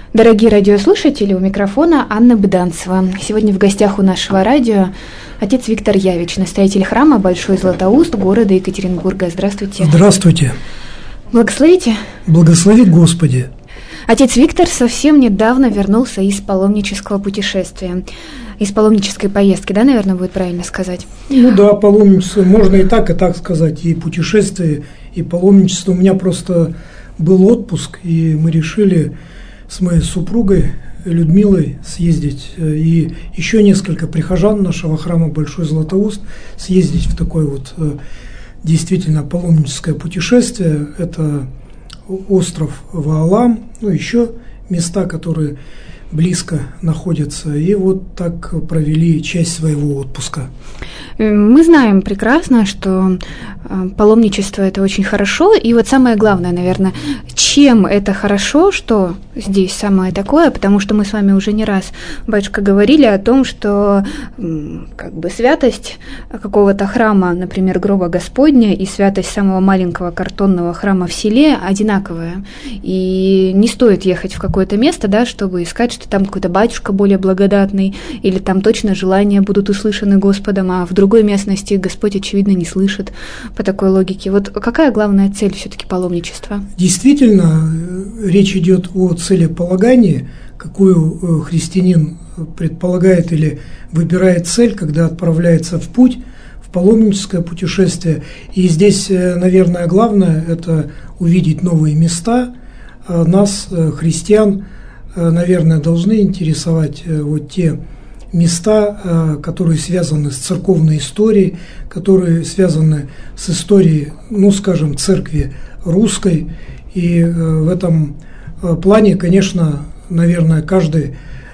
Дорогие радиослушатели, у микрофона Анна Быданцева. Сегодня в гостях у нашего радио отец Виктор Явич, настоятель храма Большой Златоуст города Екатеринбурга. Здравствуйте. Здравствуйте. Благословите. Благослови Господи. Отец Виктор совсем недавно вернулся из паломнического путешествия, из паломнической поездки, да, наверное, будет правильно сказать? Ну да, паломничество, можно и так сказать, и путешествие, и паломничество. У меня просто был отпуск, и мы решили с моей супругой Людмилой съездить, и еще несколько прихожан нашего храма Большой Златоуст съездить в такое вот действительно паломническое путешествие. Это остров Ваалам, ну еще места, которые близко находятся, и вот так провели часть своего отпуска. Мы знаем прекрасно, что паломничество – это очень хорошо, и вот самое главное, наверное, чем это хорошо, что здесь самое такое, потому что мы с вами уже не раз, батюшка, говорили о том, что как бы святость какого-то храма, например, гроба Господня, и святость самого маленького картонного храма в селе одинаковая, и не стоит ехать в какое-то место, да, чтобы искать, что там какой-то батюшка более благодатный, или там точно желания будут услышаны Господом, а в другой местности Господь, очевидно, не слышит по такой логике. Вот какая главная цель все-таки паломничества? Действительно, речь идет о целеполагании, какую христианин предполагает или выбирает цель, когда отправляется в путь, в паломническое путешествие. И здесь, наверное, главное – это увидеть новые места. Нас, христиан, наверное, должны интересовать вот те места, которые связаны с церковной историей, которые связаны с историей, ну, скажем, церкви русской. И в этом плане, конечно, наверное, каждый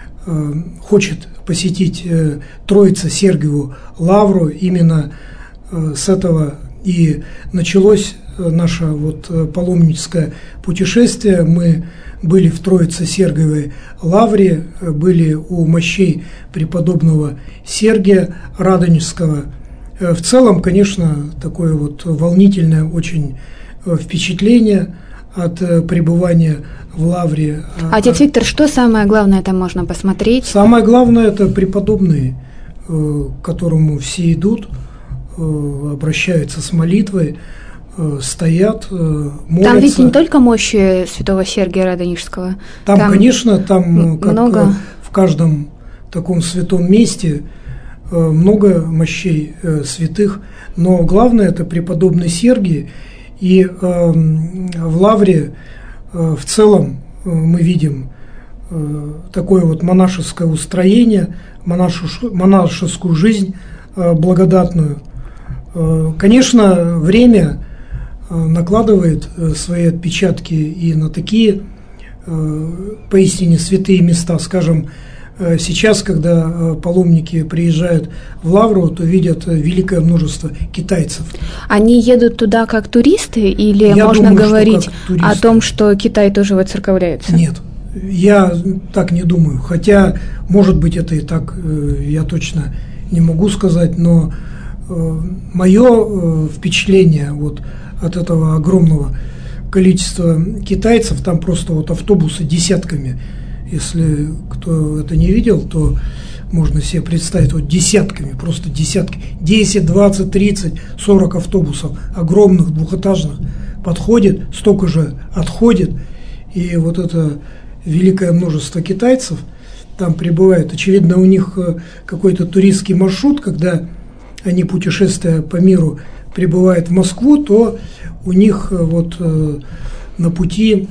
хочет посетить Троице-Сергиеву лавру. Именно с этого и началось наше вот паломническое путешествие. Мы были в Троице-Сергиевой лавре, были у мощей преподобного Сергия Радонежского. В целом, конечно, такое вот волнительное очень впечатление от пребывания в лавре. Отец Виктор, что самое главное там можно посмотреть? Самое главное – это преподобный, к которому все идут, обращаются с молитвой, стоят, молятся. Там ведь не только мощи святого Сергия Радонежского. Там, конечно, там, как много. В каждом таком святом месте, много мощей святых, но главное – это преподобный Сергий. И в лавре в целом мы видим такое вот монашеское устроение, монашескую жизнь благодатную. Конечно, время накладывает свои отпечатки и на такие поистине святые места. Скажем, сейчас, когда паломники приезжают в лавру, то видят великое множество китайцев. Они едут туда как туристы, или Я можно думаю, говорить о туристы. том, что Китай тоже воцерковляется? Нет, я так не думаю. Хотя, может быть, это и так, я точно не могу сказать, но мое впечатление вот от этого огромного количества китайцев, там просто вот автобусы десятками. Если кто это не видел, то можно себе представить, вот десятками, просто десятки, 10, 20, 30, 40 автобусов, огромных, двухэтажных, подходит, столько же отходит, и вот это великое множество китайцев там прибывает. Очевидно, у них какой-то туристский маршрут, когда они, путешествуя по миру, прибывают в Москву, то у них вот на пути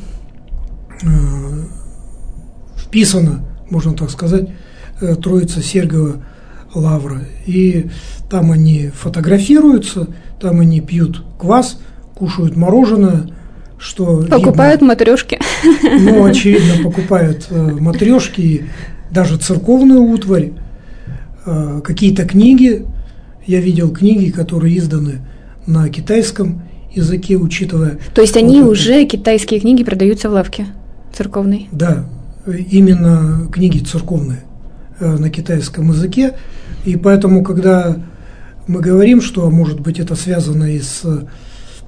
вписано, можно так сказать, Троице-Сергиева лавра. И там они фотографируются, там они пьют квас, кушают мороженое, что покупают матрешки. Ну, очевидно, покупают матрешки, даже церковную утварь, какие-то книги. Я видел книги, которые изданы на китайском языке, учитывая... То есть они вот уже, китайские книги, продаются в лавке церковной? Да, именно книги церковные на китайском языке. И поэтому, когда мы говорим, что, может быть, это связано и с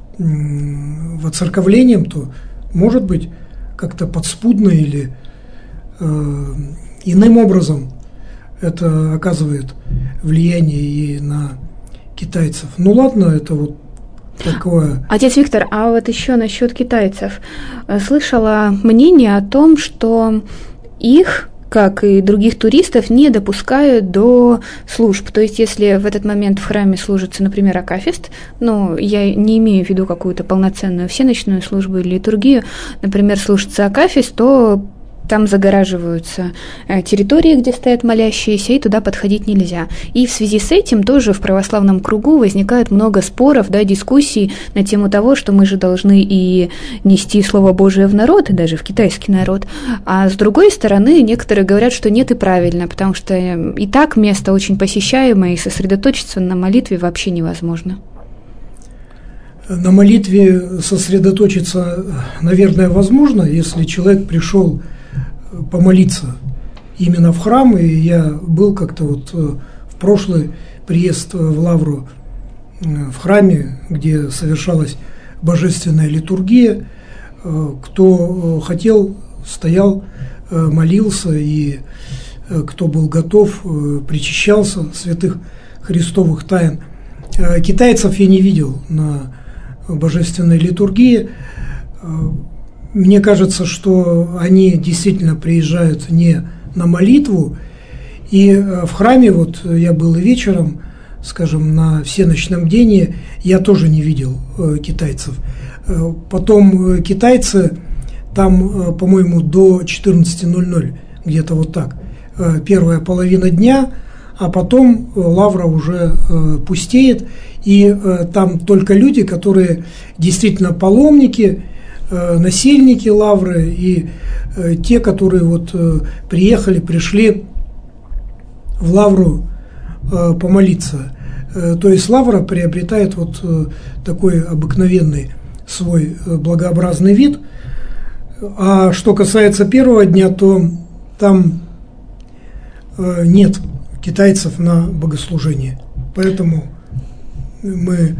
воцерковлением, то, может быть, как-то подспудно или иным образом это оказывает влияние и на китайцев. Ну ладно, это вот такое. Отец Виктор, а вот еще насчет китайцев. Слышала мнение о том, что их, как и других туристов, не допускают до служб. То есть, если в этот момент в храме служится, например, акафист, но я не имею в виду какую-то полноценную всеночную службу или литургию, например, служится акафист, то там загораживаются территории, где стоят молящиеся, и туда подходить нельзя. И в связи с этим тоже в православном кругу возникает много споров, да, дискуссий на тему того, что мы же должны и нести Слово Божие в народ, и даже в китайский народ. А с другой стороны, некоторые говорят, что нет и правильно, потому что и так место очень посещаемое, и сосредоточиться на молитве вообще невозможно. На молитве сосредоточиться, наверное, возможно, если человек пришел помолиться именно в храм, и я был как-то вот в прошлый приезд в Лавру в храме, где совершалась божественная литургия, кто хотел, стоял, молился, и кто был готов, причащался святых христовых тайн. Китайцев я не видел на божественной литургии. Мне кажется, что они действительно приезжают не на молитву, и в храме, вот я был и вечером, скажем, на всеночном бдении, я тоже не видел китайцев. Потом китайцы там, по-моему, до 14:00, где-то вот так, первая половина дня, а потом Лавра уже пустеет, и там только люди, которые действительно паломники, насельники Лавры, и те, которые вот пришли в Лавру помолиться. То есть Лавра приобретает вот такой обыкновенный свой благообразный вид. А что касается первого дня, то там нет китайцев на богослужении. Поэтому мы,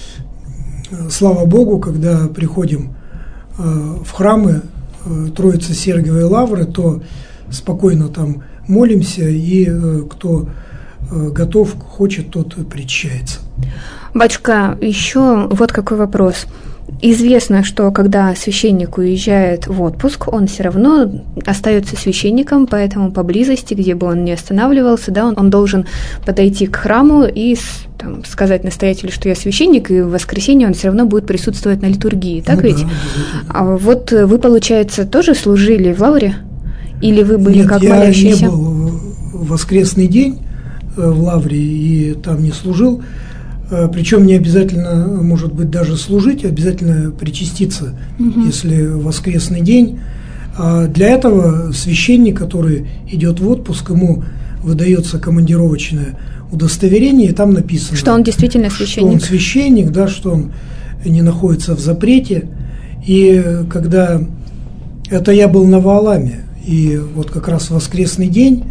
слава Богу, когда приходим в храмы Троицы Сергиевой Лавры, то спокойно там молимся, и кто готов, хочет, тот причащается. Батюшка, еще вот какой вопрос. Известно, что когда священник уезжает в отпуск, он все равно остается священником, поэтому поблизости, где бы он ни останавливался, да, он должен подойти к храму и сказать настоятелю, что я священник, и в воскресенье он все равно будет присутствовать на литургии, так ведь? Да, а вот вы, получается, тоже служили в Лавре? Или вы были как молящийся? Нет, я не был в воскресный день в Лавре и там не служил. Причем не обязательно, может быть, даже служить, обязательно причаститься, если воскресный день. А для этого священник, который идет в отпуск, ему выдается командировочное удостоверение, и там написано, что он действительно священник. Что он священник, да, что он не находится в запрете. И когда это я был на Вааламе, и вот как раз в воскресный день,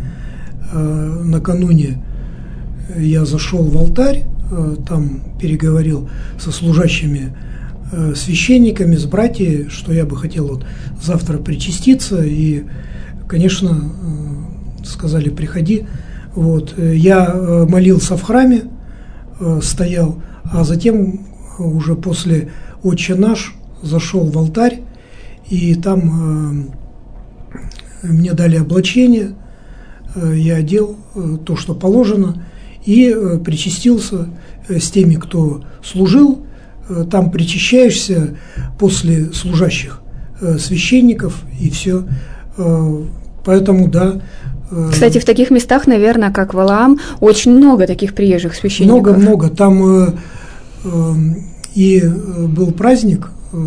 накануне я зашел в алтарь, там переговорил со служащими священниками, с братьями, что я бы хотел вот завтра причаститься, и, конечно, сказали, приходи. Вот. Я молился в храме, стоял, а затем уже после «Отче наш» зашел в алтарь, и там мне дали облачение, я одел то, что положено, и причастился с теми, кто служил. Там причащаешься после служащих священников, и все. Поэтому, да. Кстати, в таких местах, наверное, как Валаам, очень много таких приезжих священников. Много-много. Там и был праздник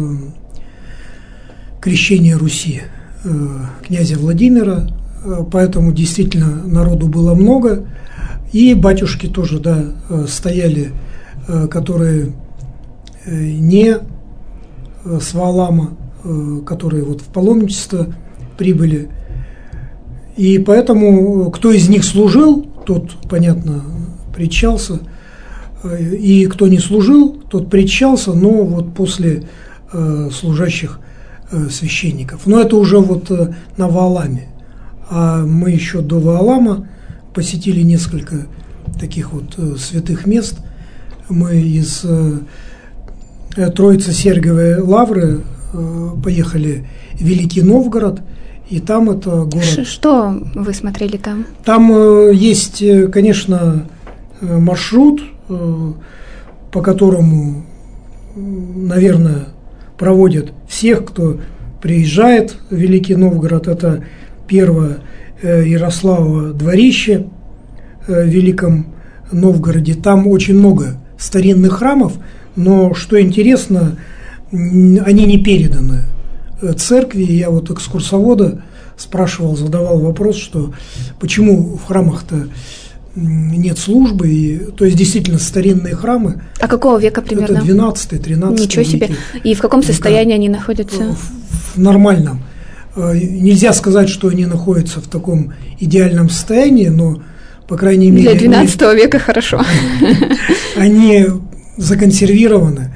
крещения Руси князя Владимира, поэтому действительно народу было много. И батюшки тоже, да, стояли, которые не с Ваалама, которые вот в паломничество прибыли. И поэтому, кто из них служил, тот, понятно, причащался, и кто не служил, тот причащался, но вот после служащих священников. Но это уже вот на Вааламе. А мы еще до Ваалама посетили несколько таких вот святых мест. Мы из Троице-Сергиевой Лавры поехали в Великий Новгород, и там это город... Что вы смотрели там? Там есть, конечно, маршрут, по которому, наверное, проводят всех, кто приезжает в Великий Новгород. Это первое Ярославово дворище в Великом Новгороде. Там очень много старинных храмов, но, что интересно, они не переданы церкви. Я вот экскурсовода спрашивал, задавал вопрос, что почему в храмах-то нет службы, то есть действительно старинные храмы. А какого века примерно? Это 12-13 Ничего себе. И в каком состоянии они находятся? В нормальном. Нельзя сказать, что они находятся в таком идеальном состоянии, но, по крайней мере... Для 12 века хорошо. Они законсервированы,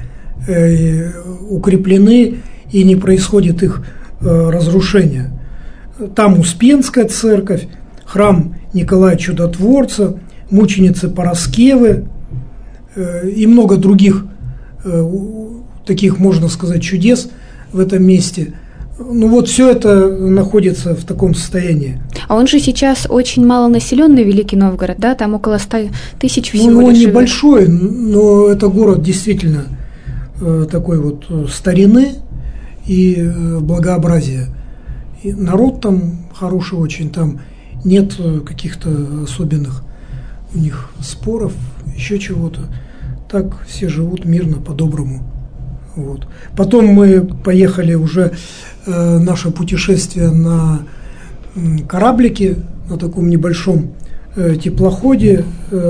укреплены, и не происходит их разрушения. Там Успенская церковь, храм Николая Чудотворца, мученицы Параскевы и много других таких, можно сказать, чудес в этом месте. Ну вот все это находится в таком состоянии. А он же сейчас очень малонаселенный, Великий Новгород, да? Там около 100 тысяч всего лишь. Он небольшой, но это город действительно такой вот старины и благообразия. И народ там хороший очень, там нет каких-то особенных у них споров, еще чего-то. Так все живут мирно, по-доброму. Вот. Потом мы поехали уже наше путешествие на кораблике, на таком небольшом теплоходе.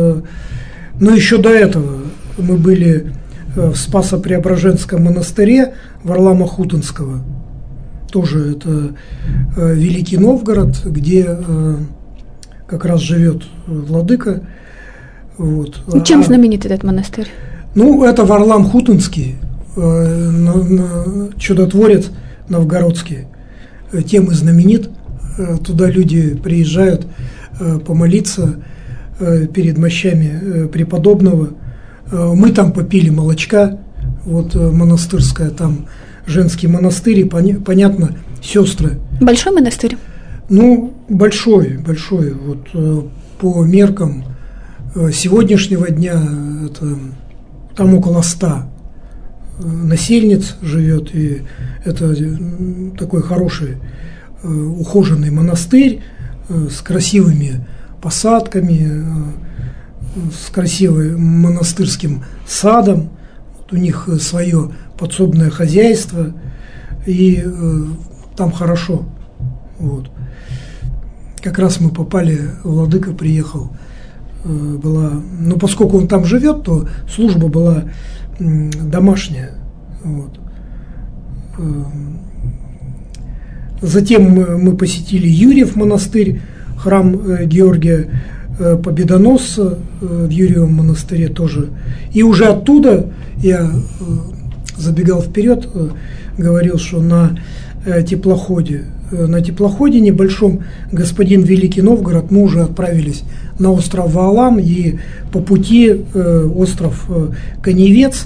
Но еще до этого мы были в Спасо-Преображенском монастыре Варлама-Хутонского. Тоже это Великий Новгород, где как раз живет владыка. Вот. Чем знаменит этот монастырь? Ну, это Варлам-Хутонский, чудотворец новгородский, тем и знаменит. Туда люди приезжают помолиться перед мощами преподобного. Мы там попили молочка, вот монастырская, там женский монастырь, и понятно, сестры. Большой монастырь? Ну, большой. Вот по меркам сегодняшнего дня это, там около 100 насельниц живет, и это такой хороший ухоженный монастырь с красивыми посадками, с красивым монастырским садом. Вот у них свое подсобное хозяйство, и там хорошо. Вот. Как раз мы попали, владыка приехал, была, но поскольку он там живет, то служба была домашняя. Вот. Затем мы посетили Юрьев монастырь, храм Георгия Победоносца в Юрьевом монастыре тоже. И уже оттуда я забегал вперед, говорил, что на теплоходе небольшом господин Великий Новгород, мы уже отправились на остров Ваалам, и по пути остров Каневец,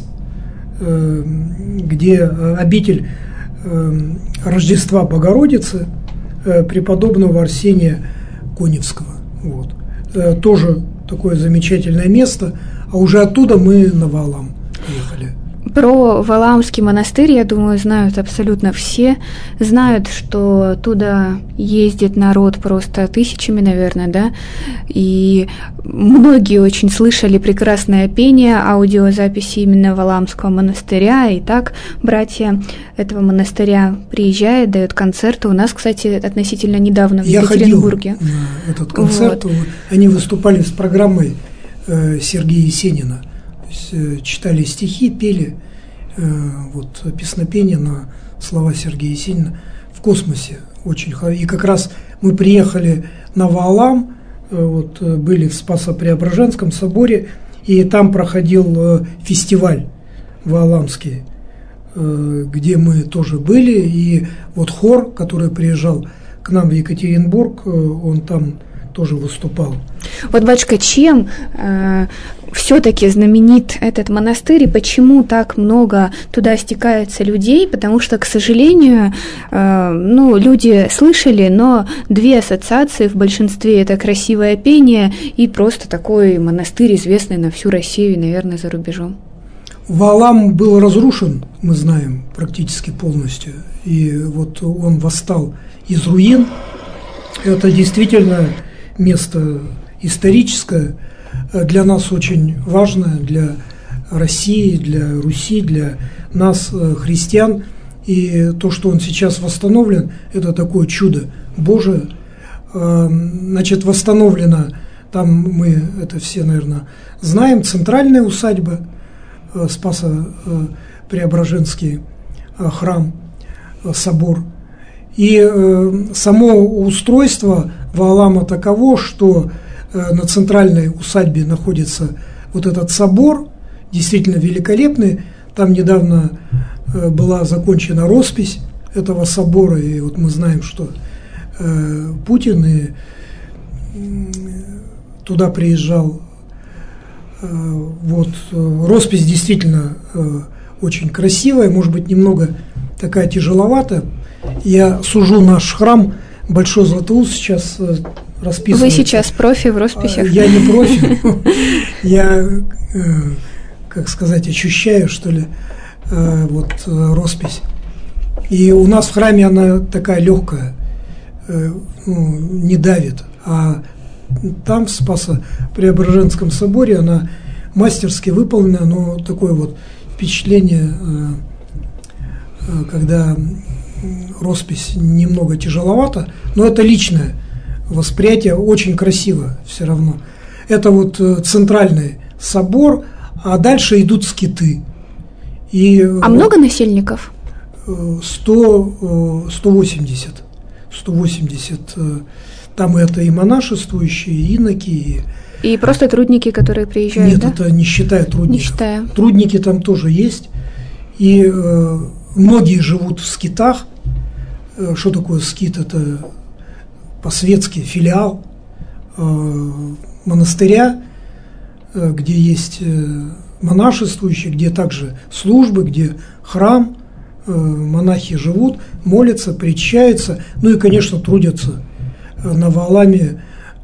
где обитель Рождества Богородицы преподобного Арсения Коневского. Вот. Тоже такое замечательное место, а уже оттуда мы на Ваалам поехали. Про Валаамский монастырь, я думаю, знают абсолютно все. Знают, что туда ездит народ просто тысячами, наверное, да. И многие очень слышали прекрасное пение, аудиозаписи именно Валаамского монастыря. И так братья этого монастыря приезжают, дают концерты. У нас, кстати, относительно недавно в Екатеринбурге. Я ходил на этот концерт. Вот. Они выступали с программой Сергея Есенина. Читали стихи, пели вот, песнопение на слова Сергея Есенина в космосе. Очень хорошо. И как раз мы приехали на Ваалам, вот, были в Спасо-Преображенском соборе, и там проходил фестиваль ваалаамский, где мы тоже были, и вот хор, который приезжал к нам в Екатеринбург, он там тоже выступал. Вот, батюшка, чем все-таки знаменит этот монастырь и почему так много туда стекается людей? Потому что, к сожалению, люди слышали, но две ассоциации в большинстве – это красивое пение и просто такой монастырь, известный на всю Россию и, наверное, за рубежом. Ваалам был разрушен, мы знаем, практически полностью. И вот он восстал из руин. Это действительно место историческое, для нас очень важное, для России, для Руси, для нас, христиан. И то, что он сейчас восстановлен, это такое чудо Божие. Значит, восстановлена, там мы это все, наверное, знаем, центральная усадьба, Спасо-Преображенский храм, собор. И само устройство Ваалама таково, что на центральной усадьбе находится вот этот собор, действительно великолепный. Там недавно была закончена роспись этого собора, и вот мы знаем, что Путин и туда приезжал. Вот, роспись действительно очень красивая, может быть, немного такая тяжеловатая. Я сужу наш храм, Большой Златоуст сейчас расписывает. Вы сейчас профи в росписях? Я не профи, я, как сказать, ощущаю, что ли, вот роспись. И у нас в храме она такая легкая, не давит, а там, в Спасо-Преображенском соборе, она мастерски выполнена, но такое вот впечатление, когда роспись немного тяжеловата, но это личное восприятие, очень красиво все равно. Это вот центральный собор, а дальше идут скиты. А много насельников? 180. Там это и монашествующие, и иноки. И просто трудники, которые приезжают, Нет, да? это не считая трудников. Не считая. Трудники там тоже есть. И многие живут в скитах. Что такое скит? Это по-светски филиал монастыря, где есть монашествующие, где также службы, где храм, монахи живут, молятся, причащаются, ну и, конечно, трудятся на Вааламе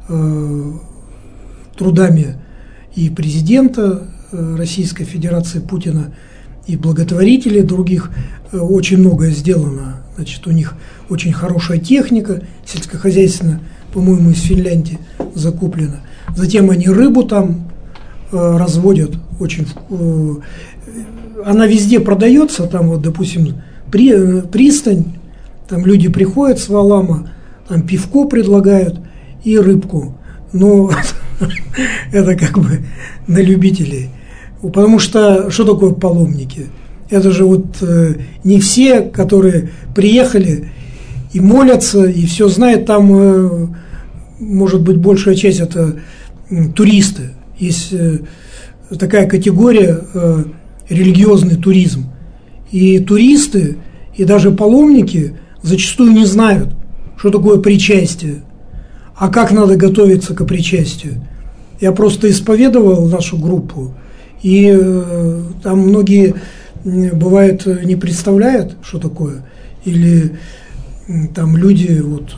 трудами и президента Российской Федерации Путина, и благотворителей других. Очень многое сделано. Значит, у них очень хорошая техника сельскохозяйственная, по-моему, из Финляндии закуплена. Затем они рыбу там разводят. Очень, она везде продается, там вот, допустим, пристань, там люди приходят с Ваалама, там пивко предлагают и рыбку. Но это как бы на любителей. Потому что такое паломники? Это же вот не все, которые приехали и молятся, и все знают. Там, может быть, большая часть – это туристы. Есть такая категория религиозный туризм. И туристы, и даже паломники зачастую не знают, что такое причастие, а как надо готовиться к причастию. Я просто исповедовал нашу группу, и там многие, бывает, не представляют, что такое, или там люди вот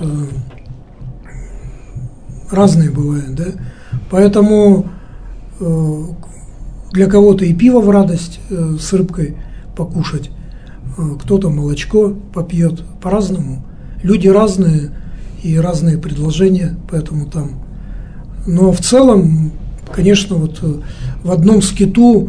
разные бывают, да, поэтому для кого-то и пиво в радость с рыбкой покушать, кто-то молочко попьет, по-разному, люди разные и разные предложения, поэтому там, но в целом, конечно, вот в одном скиту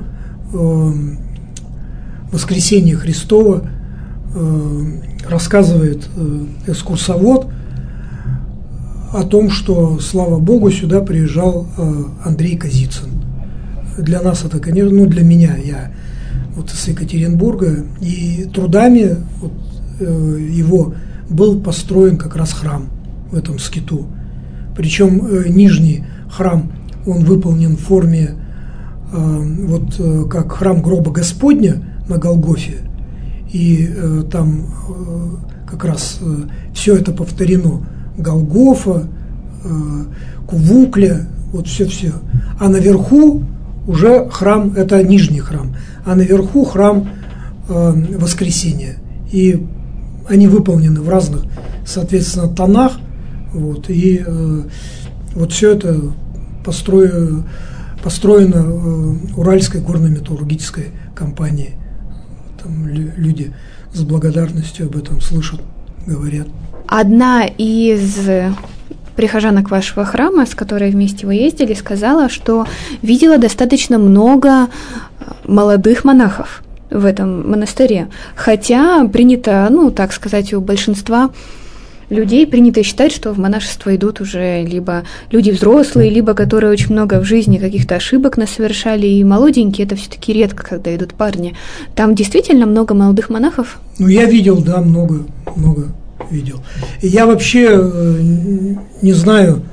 «Воскресение Христово» рассказывает экскурсовод о том, что, слава Богу, сюда приезжал Андрей Казицын. Для нас это, конечно, ну для меня, я вот из Екатеринбурга, и трудами вот, его был построен как раз храм в этом скиту. Причем нижний храм, он выполнен в форме вот как храм гроба Господня на Голгофе. и там как раз все это повторено. Голгофа, Кувукля, вот все. А наверху уже храм, это нижний храм, а наверху храм Воскресения. И они выполнены в разных, соответственно, тонах. Вот, и вот все это построено Уральской горно-металлургической компанией. Там люди с благодарностью об этом слышат, говорят. Одна из прихожанок вашего храма, с которой вместе вы ездили, сказала, что видела достаточно много молодых монахов в этом монастыре. Хотя принято, так сказать, у большинства людей принято считать, что в монашество идут уже либо люди взрослые, либо которые очень много в жизни каких-то ошибок насовершали, и молоденькие, это все-таки редко, когда идут парни. Там действительно много молодых монахов? Я видел, да, много видел. И я вообще не знаю,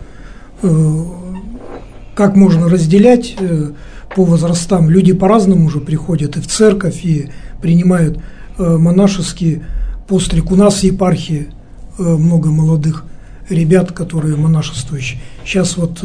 как можно разделять по возрастам. Люди по-разному уже приходят и в церковь, и принимают монашеский постриг. У нас в епархии много молодых ребят, которые монашествующие. Сейчас вот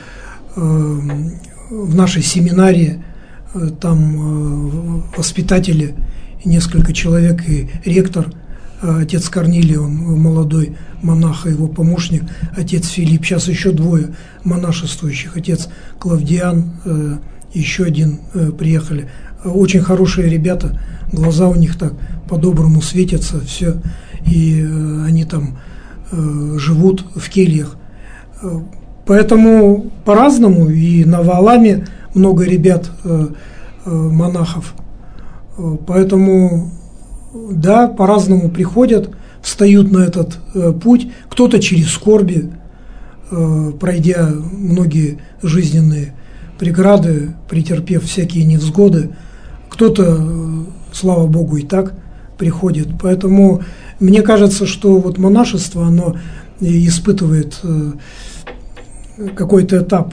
в нашей семинарии там воспитатели, несколько человек, и ректор, отец Корнилий, он молодой монах, а его помощник, отец Филипп. Сейчас еще двое монашествующих, отец Клавдиан, еще один приехали. Очень хорошие ребята, глаза у них так по-доброму светятся, все. И они там живут в кельях. Поэтому по-разному, и на Вааламе много ребят, монахов. Поэтому, да, по-разному приходят, встают на этот путь. Кто-то через скорби, пройдя многие жизненные преграды, претерпев всякие невзгоды. Кто-то, слава Богу, и так приходит. Поэтому мне кажется, что вот монашество, оно испытывает какой-то этап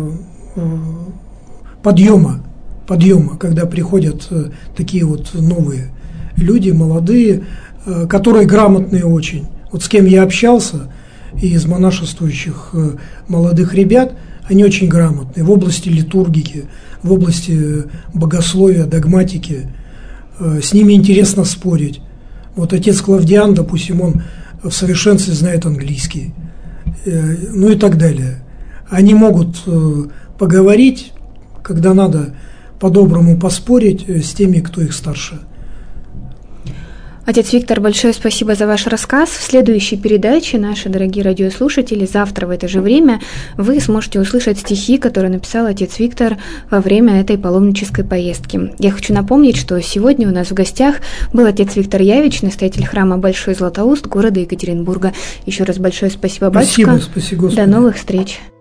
подъема, когда приходят такие вот новые люди, молодые, которые грамотные очень. Вот с кем я общался, из монашествующих молодых ребят, они очень грамотные в области литургики, в области богословия, догматики. С ними интересно спорить. Вот отец Клавдиан, допустим, он в совершенстве знает английский, и так далее. Они могут поговорить, когда надо по-доброму поспорить с теми, кто их старше. Отец Виктор, большое спасибо за ваш рассказ. В следующей передаче, наши дорогие радиослушатели, завтра в это же время вы сможете услышать стихи, которые написал отец Виктор во время этой паломнической поездки. Я хочу напомнить, что сегодня у нас в гостях был отец Виктор Явич, настоятель храма Большой Златоуст города Екатеринбурга. Еще раз большое спасибо, батюшка. Спасибо, Господи. До новых встреч.